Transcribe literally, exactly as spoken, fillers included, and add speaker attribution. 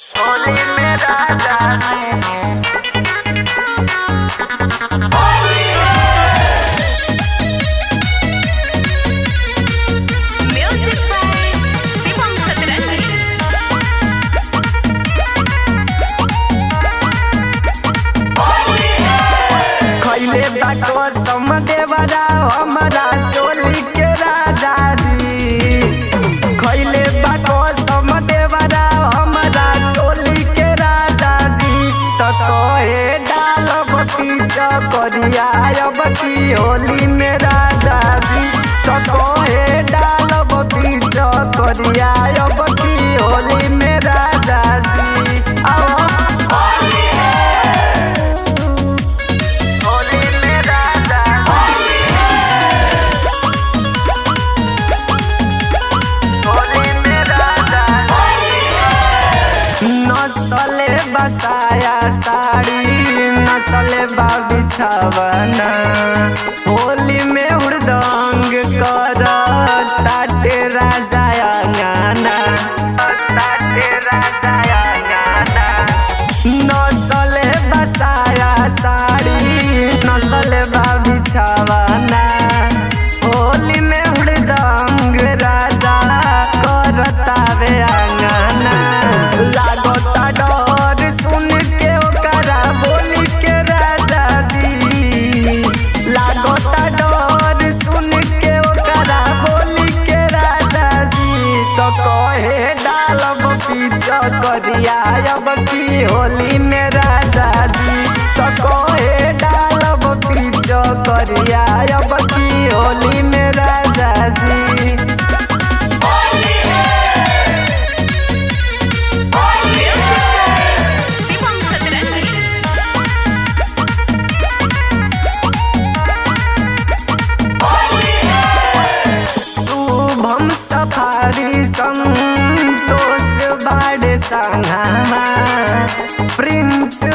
Speaker 1: होली में राजा
Speaker 2: Music by Shivam Satrangi.
Speaker 1: खैले बाको सम देवरा हमारा चोली के राजा जी। खैले बाको सम देवरा हमारा चोली के राजा जी। तो कहे डालब पीछ करिया अब की होली में राजा जी। तो कहे डालब पीछ करिया अब की होली में राजा जी। आओ होली में राजा होली में राजा नसले बसाया साड़ी नसले बिछावना होली में हुड़दंग कर ताटे राजा अंगना ताटे राजा अंगना नसले बसाया साड़ी नसले बिछावना होली में हुड़दंग राजा करतावे अंगना लागता डर सुन के ओकरा बोली के राजा जी। लागता डर सुन के ओकरा बोली के राजा जी। तो कहे डालब पीछ करिया अब की होली में राजा जी। तो कहे डालब पीछ करिया अब की होली में राजा जी।
Speaker 2: Shivam Satrangi.
Speaker 1: Shubham safari Santosh बाड़े संगमा प्रिंस